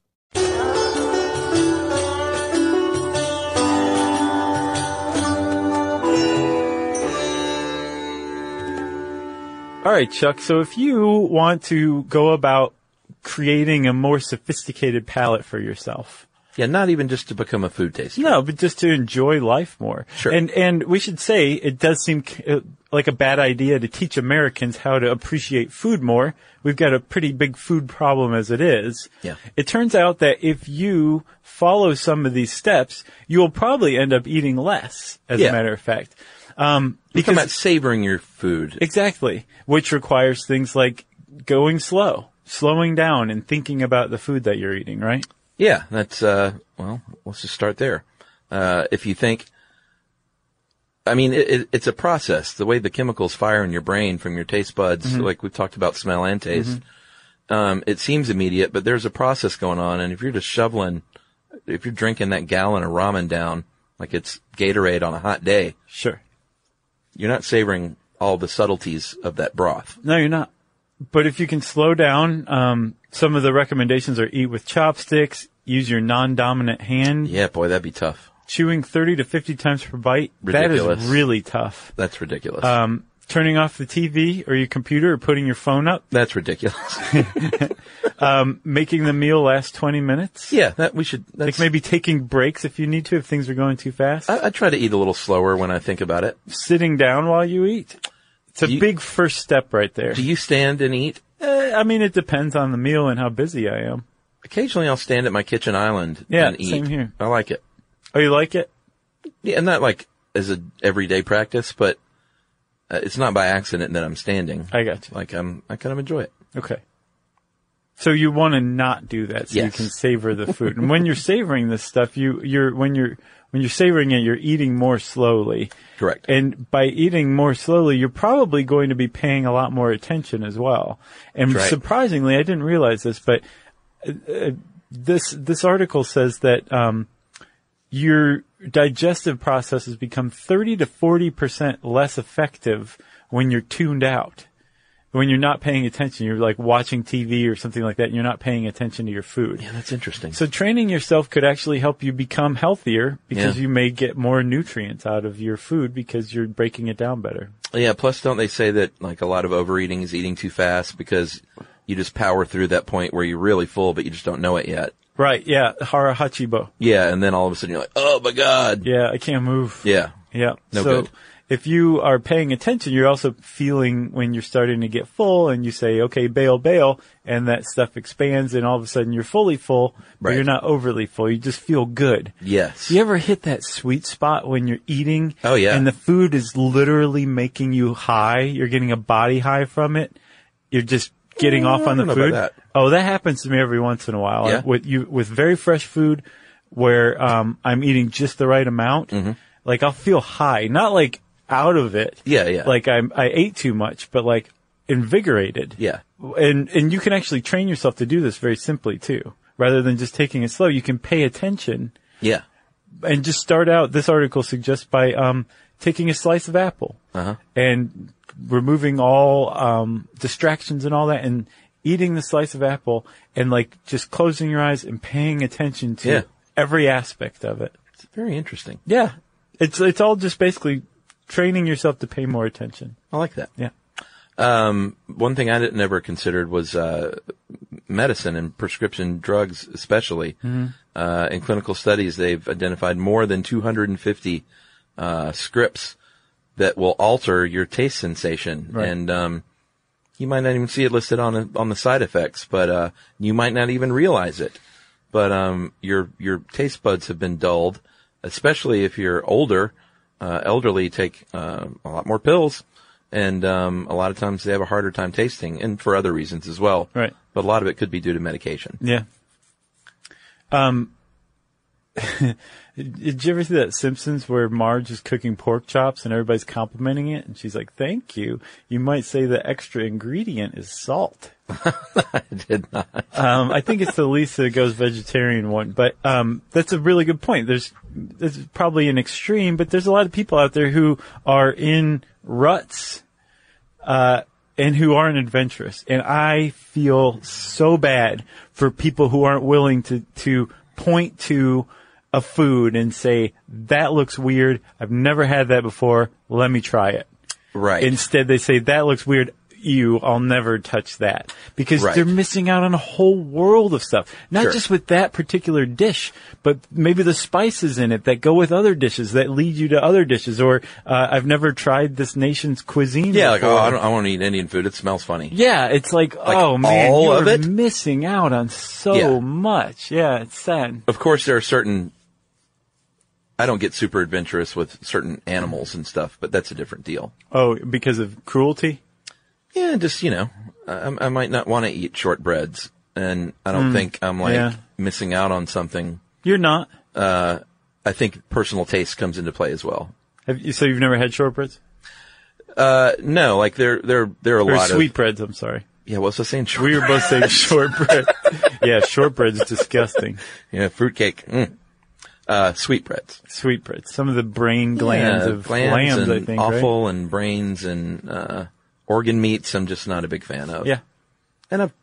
All right, Chuck. So if you want to go about creating a more sophisticated palate for yourself. Yeah, not even just to become a food taster. No, but just to enjoy life more. Sure. And we should say it does seem like a bad idea to teach Americans how to appreciate food more. We've got a pretty big food problem as it is. Yeah. It turns out that if you follow some of these steps, you'll probably end up eating less, as a matter of fact. Because about savoring your food. Exactly. Which requires things like going slow, slowing down and thinking about the food that you're eating, right? Yeah, that's, well, let's just start there. If you think, I mean, it's a process. The way the chemicals fire in your brain from your taste buds, like we've talked about smell and taste, it seems immediate, but there's a process going on. And if you're drinking that gallon of ramen down like it's Gatorade on a hot day, sure, you're not savoring all the subtleties of that broth. No, you're not. But if you can slow down, some of the recommendations are eat with chopsticks, use your non-dominant hand. Yeah, boy, that'd be tough. Chewing 30 to 50 times per bite. Ridiculous. That is really tough. That's ridiculous. Turning off the TV or your computer or putting your phone up. That's ridiculous. Making the meal last 20 minutes. Yeah, we should. Like maybe taking breaks if you need to, if things are going too fast. I try to eat a little slower when I think about it. Sitting down while you eat. It's a big first step right there. Do you stand and eat? I mean, it depends on the meal and how busy I am. Occasionally I'll stand at my kitchen island and eat. Same here. I like it. Oh, you like it? Yeah, not like as a everyday practice, but it's not by accident that I'm standing. I got you. Like I kind of enjoy it. Okay. So you want to not do that so you can savor the food. And when you're savoring this stuff, when you're savoring it, you're eating more slowly. Correct. And by eating more slowly, you're probably going to be paying a lot more attention as well. And surprisingly, I didn't realize this, but this article says that your digestive processes become 30 to 40% less effective when you're tuned out. When you're not paying attention, you're like watching TV or something like that, and you're not paying attention to your food. Yeah, that's interesting. So training yourself could actually help you become healthier because you may get more nutrients out of your food because you're breaking it down better. Yeah, plus don't they say that like a lot of overeating is eating too fast because you just power through that point where you're really full, but you just don't know it yet. Right, yeah, hara hachibo. Yeah, and then all of a sudden you're like, oh my God. Yeah, I can't move. Yeah. Yeah. No good. If you are paying attention, you're also feeling when you're starting to get full and you say, okay, bail, and that stuff expands and all of a sudden you're fully full, but you're not overly full. You just feel good. Yes. You ever hit that sweet spot when you're eating? Oh, yeah. And the food is literally making you high. You're getting a body high from it. You're just getting off on the food. That. Oh, that happens to me every once in a while. Yeah? With very fresh food where, I'm eating just the right amount. Mm-hmm. Like I'll feel high, not like out of it. Yeah, yeah. Like I ate too much, but like invigorated. Yeah. And you can actually train yourself to do this very simply too. Rather than just taking it slow, you can pay attention. Yeah. And just start out, this article suggests by, taking a slice of apple. And removing all, distractions and all that and eating the slice of apple and like just closing your eyes and paying attention to every aspect of it. It's very interesting. Yeah. It's all just basically training yourself to pay more attention. I like that. Yeah. One thing I never considered was medicine and prescription drugs, especially. Mm-hmm. In clinical studies, they've identified more than 250 scripts that will alter your taste sensation, and you might not even see it listed on the side effects, but you might not even realize it. But your taste buds have been dulled, especially if you're older. Elderly take a lot more pills, and a lot of times they have a harder time tasting, and for other reasons as well. Right. But a lot of it could be due to medication. Yeah. Did you ever see that Simpsons where Marge is cooking pork chops and everybody's complimenting it, and she's like, "Thank you. You might say the extra ingredient is salt." I did not. I think it's the Lisa Goes Vegetarian one, but that's a really good point. There's probably an extreme, but there's a lot of people out there who are in ruts and who aren't adventurous. And I feel so bad for people who aren't willing to point to a food and say, that looks weird. I've never had that before. Let me try it. Right. Instead, they say, that looks weird. I'll never touch that, because they're missing out on a whole world of stuff. Not just with that particular dish, but maybe the spices in it that go with other dishes that lead you to other dishes. Or, I've never tried this nation's cuisine. Yeah. before. Like, I want to eat Indian food. It smells funny. Yeah. It's like oh man, all you're of it? missing out on so much. Yeah. It's sad. Of course, there are certain, I don't get super adventurous with certain animals and stuff, but that's a different deal. Oh, because of cruelty? Yeah, just, I might not want to eat shortbreads, and I don't think I'm missing out on something. You're not. I think personal taste comes into play as well. So you've never had shortbreads? No, like there are a lot of sweetbreads, I'm sorry. Yeah, what's I saying? We were both saying shortbread. Yeah, shortbread's disgusting. Yeah, fruitcake. Sweetbreads. Sweetbreads. Some of the brain glands of lambs, and I think, offal right? and brains and organ meats I'm just not a big fan of. Yeah. And I've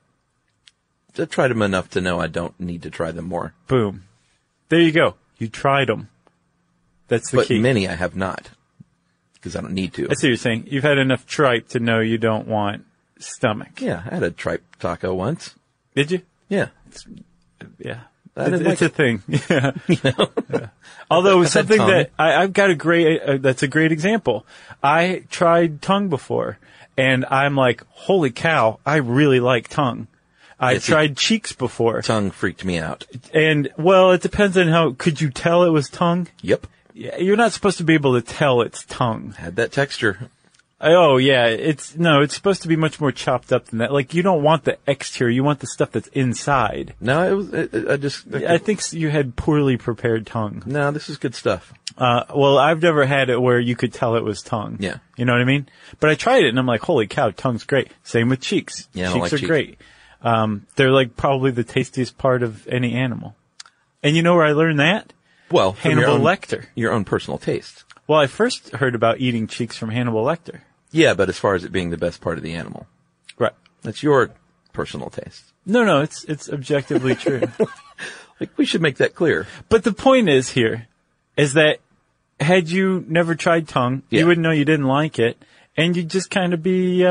tried them enough to know I don't need to try them more. Boom. There you go. You tried them. That's the key. But many I have not, because I don't need to. I see what you're saying. You've had enough tripe to know you don't want stomach. Yeah, I had a tripe taco once. Did you? Yeah. Yeah. I didn't It's a like thing. Yeah. Yeah. Although it was something tongue. that I've got a great, that's a great example. I tried tongue before and I'm like, holy cow, I really like tongue. I tried cheeks before. Tongue freaked me out. And, well, it depends on how, could you tell it was tongue? Yep. Yeah, you're not supposed to be able to tell it's tongue. Had that texture. Oh, yeah. It's supposed to be much more chopped up than that. Like, you don't want the exterior. You want the stuff that's inside. No, I think you had poorly prepared tongue. No, this is good stuff. Well, I've never had it where you could tell it was tongue. Yeah. You know what I mean? But I tried it and I'm like, holy cow, tongue's great. Same with cheeks. Yeah, I don't cheeks like are cheeks. great. They're like probably the tastiest part of any animal. And you know where I learned that? Well, from Hannibal Lecter. Your own personal taste. Well, I first heard about eating cheeks from Hannibal Lecter. Yeah, but as far as it being the best part of the animal. Right. That's your personal taste. No, it's objectively true. Like, we should make that clear. But the point is here, is that had you never tried tongue, you wouldn't know you didn't like it, and you'd just kind of be,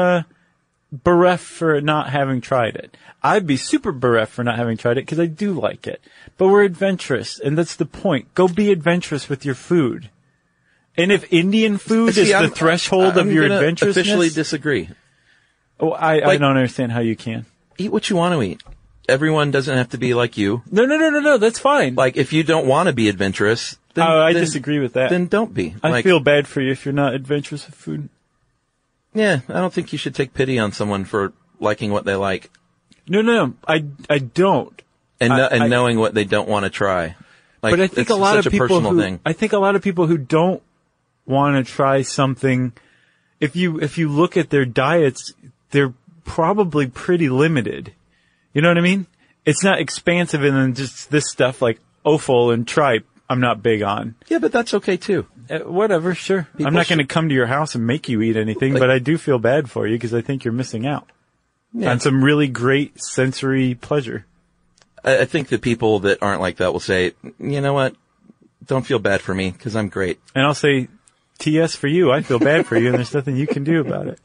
bereft for not having tried it. I'd be super bereft for not having tried it because I do like it. But we're adventurous, and that's the point. Go be adventurous with your food. And if Indian food is the threshold of your adventurousness, officially disagree. Oh, I don't understand how you can. Eat what you want to eat. Everyone doesn't have to be like you. No, that's fine. Like, if you don't want to be adventurous, then, I disagree with that. Then don't be. I feel bad for you if you're not adventurous with food. Yeah, I don't think you should take pity on someone for liking what they like. No, I don't. And knowing what they don't want to try. Like, but I think a lot of people I think a lot of people who don't want to try something, if you look at their diets, they're probably pretty limited. You know what I mean? It's not expansive and then just this stuff like offal and tripe I'm not big on. Yeah, but that's okay too. Whatever, sure. I'm not going to come to your house and make you eat anything, but I do feel bad for you because I think you're missing out on some really great sensory pleasure. I think the people that aren't like that will say, you know what? Don't feel bad for me because I'm great. And I'll say, TS for you. I feel bad for you and there's nothing you can do about it.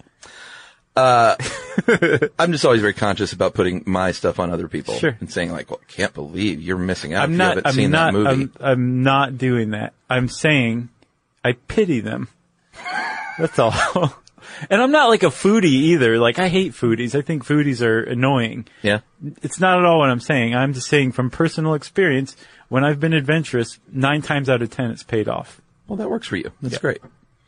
I'm just always very conscious about putting my stuff on other people. Sure. And saying like, well, I can't believe you're missing out I'm if not, you haven't seen that movie. I'm not doing that. I'm saying I pity them. That's all. And I'm not like a foodie either. Like, I hate foodies. I think foodies are annoying. Yeah. It's not at all what I'm saying. I'm just saying from personal experience, when I've been adventurous, 9 times out of 10, it's paid off. Well, that works for you. That's great.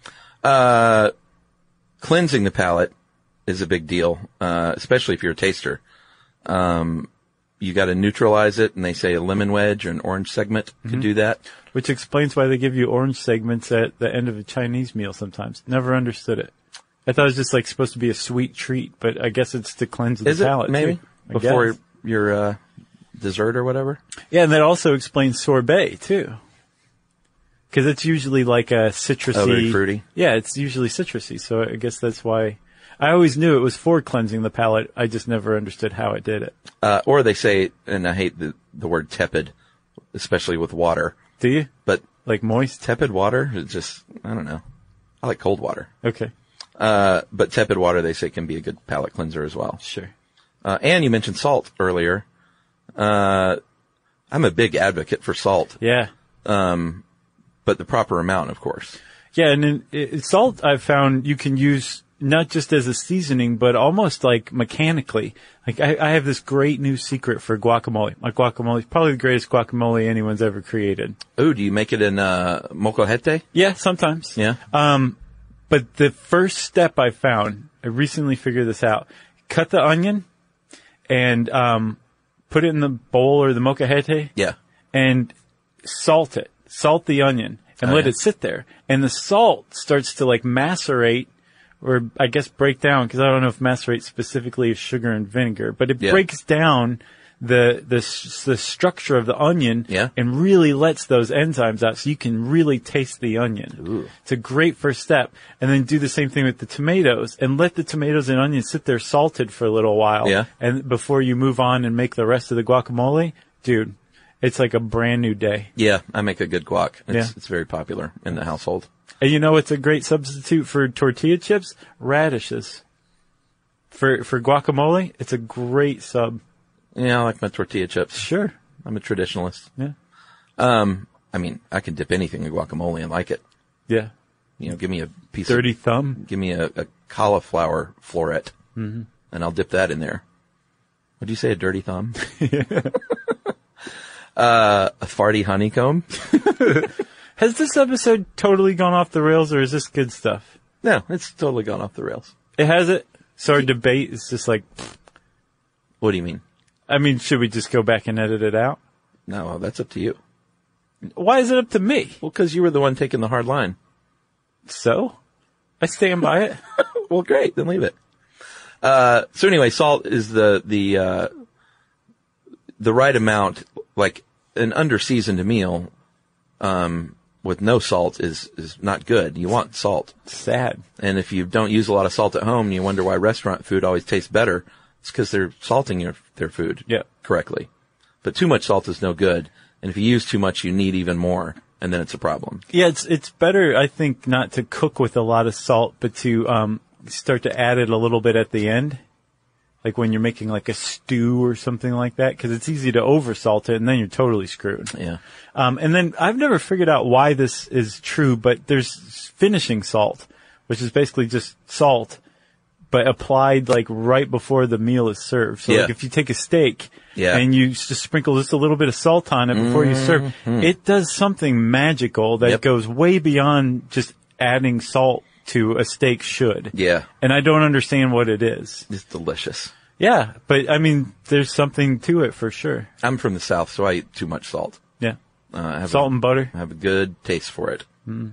Cleansing the palate is a big deal, especially if you're a taster. You got to neutralize it, and they say a lemon wedge or an orange segment could do that. Which explains why they give you orange segments at the end of a Chinese meal sometimes. Never understood it. I thought it was just like supposed to be a sweet treat, but I guess it's to cleanse the palate. Is it, maybe? Too, Before your dessert or whatever? Yeah, and that also explains sorbet, too. Because it's usually like a citrusy... Oh, very fruity? Yeah, it's usually citrusy, so I guess that's why... I always knew it was for cleansing the palate. I just never understood how it did it. Or they say, and I hate the word tepid, especially with water. Do you? But like moist? Tepid water, it's just, I don't know. I like cold water. Okay. But tepid water, they say, can be a good palate cleanser as well. Sure. And you mentioned salt earlier. I'm a big advocate for salt. Yeah. But the proper amount, of course. Yeah, and salt I've found you can use not just as a seasoning, but almost like mechanically. Like I have this great new secret for guacamole. My guacamole is probably the greatest guacamole anyone's ever created. Oh, do you make it in molcajete? Yeah, sometimes. Yeah. But the first step I found, I recently figured this out. Cut the onion and put it in the bowl or the molcajete. Yeah. And salt it. Salt the onion and let it sit there. And the salt starts to like macerate or I guess break down, because I don't know if macerate specifically is sugar and vinegar, but it Yeah. breaks down the structure of the onion Yeah. and really lets those enzymes out so you can really taste the onion. Ooh. It's a great first step. And then do the same thing with the tomatoes and let the tomatoes and onions sit there salted for a little while. Yeah. And before you move on and make the rest of the guacamole, dude, it's like a brand new day. Yeah, I make a good guac. Yeah. It's very popular in the household. And you know it's a great substitute for tortilla chips? Radishes. For guacamole, it's a great sub. Yeah, I like my tortilla chips. Sure. I'm a traditionalist. Yeah. I mean, I can dip anything in guacamole and like it. Yeah. You know, give me a piece Dirty of... thumb. Give me a cauliflower floret, and I'll dip that in there. Would you say a dirty thumb? A farty honeycomb? Has this episode totally gone off the rails, or is this good stuff? No, it's totally gone off the rails. It has it? So our debate is just like... What do you mean? I mean, should we just go back and edit it out? No, that's up to you. Why is it up to me? Well, because you were the one taking the hard line. So? I stand by it. Well, great. Then leave it. So anyway, salt is the right amount. Like an under-seasoned meal, with no salt is not good. You want salt. Sad. And if you don't use a lot of salt at home and you wonder why restaurant food always tastes better, it's because they're salting their food correctly. But too much salt is no good. And if you use too much, you need even more. And then it's a problem. Yeah, it's better, I think, not to cook with a lot of salt, but to start to add it a little bit at the end. Like when you're making like a stew or something like that, because it's easy to over-salt it, and then you're totally screwed. Yeah. And then I've never figured out why this is true, but there's finishing salt, which is basically just salt, but applied like right before the meal is served. So like if you take a steak and you just sprinkle just a little bit of salt on it before you serve, it does something magical that goes way beyond just adding salt to a steak should. Yeah. And I don't understand what it is. It's delicious. Yeah, but I mean, there's something to it for sure. I'm from the South, so I eat too much salt. Yeah. Salt and butter. I have a good taste for it.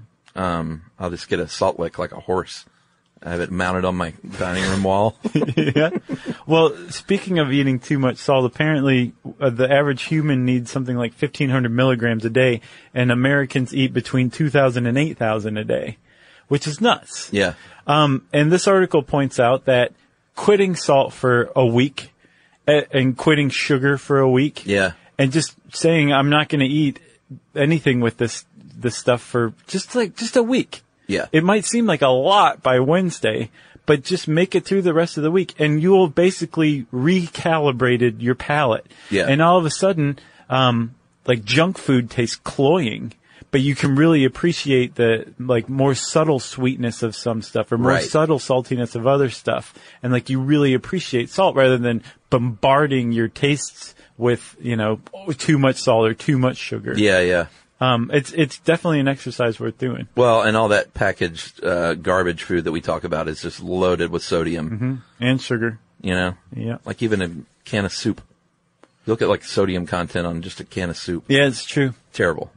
I'll just get a salt lick like a horse. I have it mounted on my dining room wall. Yeah. Well, speaking of eating too much salt, apparently the average human needs something like 1,500 milligrams a day, and Americans eat between 2,000 and 8,000 a day, which is nuts. Yeah. And this article points out that quitting salt for a week and quitting sugar for a week. Yeah. And just saying, I'm not going to eat anything with this stuff for just a week. Yeah. It might seem like a lot by Wednesday, but just make it through the rest of the week and you will basically recalibrated your palate. Yeah. And all of a sudden, like junk food tastes cloying, but you can really appreciate the like more subtle sweetness of some stuff or more subtle saltiness of other stuff. And like you really appreciate salt rather than bombarding your tastes with, too much salt or too much sugar. Yeah, yeah. It's definitely an exercise worth doing. Well, and all that packaged garbage food that we talk about is just loaded with sodium. And sugar. Yeah. Like even a can of soup. Look at like sodium content on just a can of soup. Yeah, it's true. Terrible.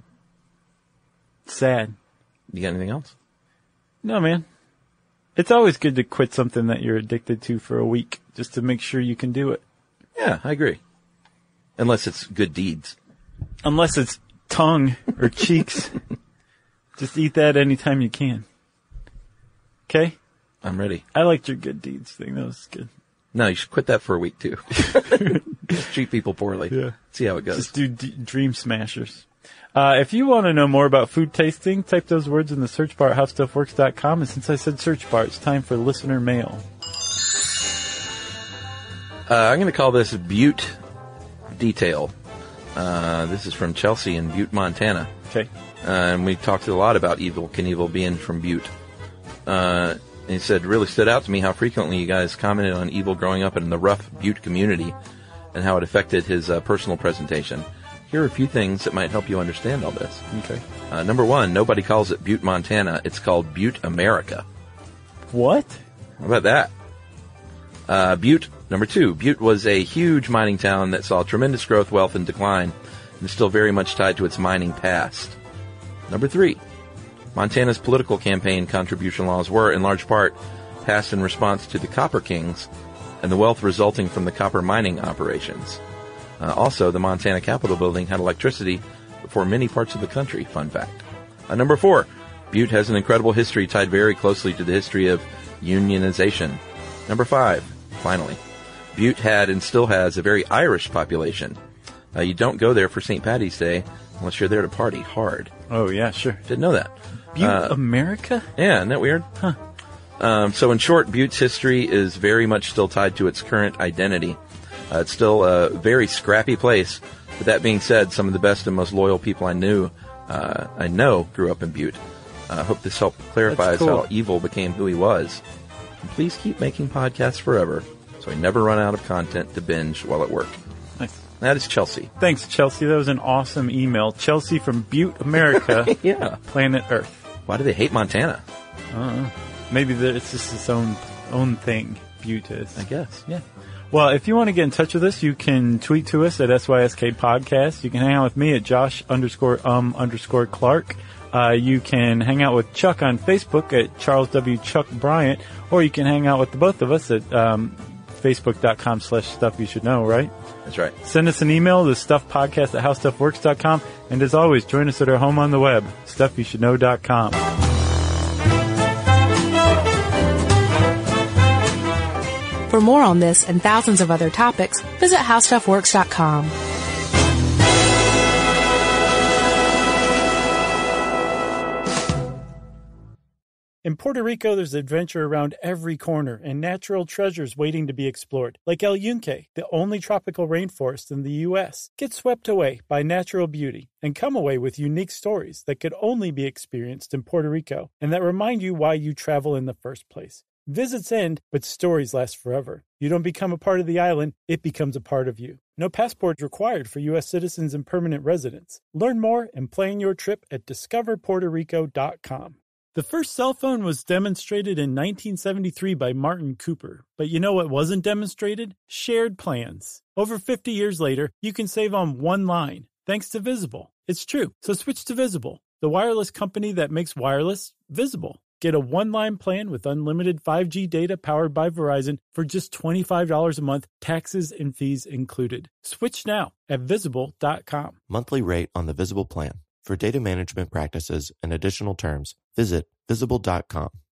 Sad. You got anything else? No, man. It's always good to quit something that you're addicted to for a week just to make sure you can do it. Yeah, I agree. Unless it's good deeds. Unless it's tongue or cheeks. Just eat that anytime you can. Okay? I'm ready. I liked your good deeds thing. That was good. No, you should quit that for a week too. Treat people poorly. Yeah. See how it goes. Just do dream smashers. If you want to know more about food tasting, type those words in the search bar at howstuffworks.com. And since I said search bar, it's time for listener mail. I'm going to call this Butte Detail. This is from Chelsea in Butte, Montana. Okay. And we talked a lot about Evel Knievel being from Butte. And he said, really stood out to me how frequently you guys commented on Evel growing up in the rough Butte community and how it affected his personal presentation. Here are a few things that might help you understand all this. Okay. Number one, nobody calls it Butte, Montana. It's called Butte, America. What? How about that? Butte, number two, Butte was a huge mining town that saw tremendous growth, wealth, and decline, and is still very much tied to its mining past. Number three, Montana's political campaign contribution laws were, in large part, passed in response to the Copper Kings and the wealth resulting from the copper mining operations. Also, the Montana Capitol building had electricity before many parts of the country, fun fact. Number 4, Butte has an incredible history tied very closely to the history of unionization. Number 5, finally, Butte had and still has a very Irish population. You don't go there for St. Paddy's Day unless you're there to party hard. Oh, yeah, sure. Didn't know that. Butte, America? Yeah, isn't that weird? Huh. So in short, Butte's history is very much still tied to its current identity. It's still a very scrappy place. But that being said, some of the best and most loyal people I know grew up in Butte. I hope this helped clarifies how Evil became who he was. And please keep making podcasts forever, so I never run out of content to binge while at work. Nice. That is Chelsea. Thanks, Chelsea. That was an awesome email. Chelsea from Butte, America. Yeah. Planet Earth. Why do they hate Montana? Maybe it's just its own thing, Butte is. I guess. Yeah. Well, if you want to get in touch with us, you can tweet to us at SYSK Podcast. You can hang out with me at Josh_Clark. You can hang out with Chuck on Facebook at Charles W. Chuck Bryant, or you can hang out with the both of us at Facebook.com/Stuff You Should Know, right? That's right. Send us an email to stuffpodcast@howstuffworks.com. And as always, join us at our home on the web, StuffYouShouldKnow.com. For more on this and thousands of other topics, visit HowStuffWorks.com. In Puerto Rico, there's adventure around every corner and natural treasures waiting to be explored, like El Yunque, the only tropical rainforest in the U.S. Get swept away by natural beauty and come away with unique stories that could only be experienced in Puerto Rico and that remind you why you travel in the first place. Visits end, but stories last forever. You don't become a part of the island, it becomes a part of you. No passport required for U.S. citizens and permanent residents. Learn more and plan your trip at discoverpuertorico.com. The first cell phone was demonstrated in 1973 by Martin Cooper. But you know what wasn't demonstrated? Shared plans. Over 50 years later, you can save on one line, thanks to Visible. It's true, so switch to Visible, the wireless company that makes wireless visible. Get a one-line plan with unlimited 5G data powered by Verizon for just $25 a month, taxes and fees included. Switch now at Visible.com. Monthly rate on the Visible plan. For data management practices and additional terms, visit Visible.com.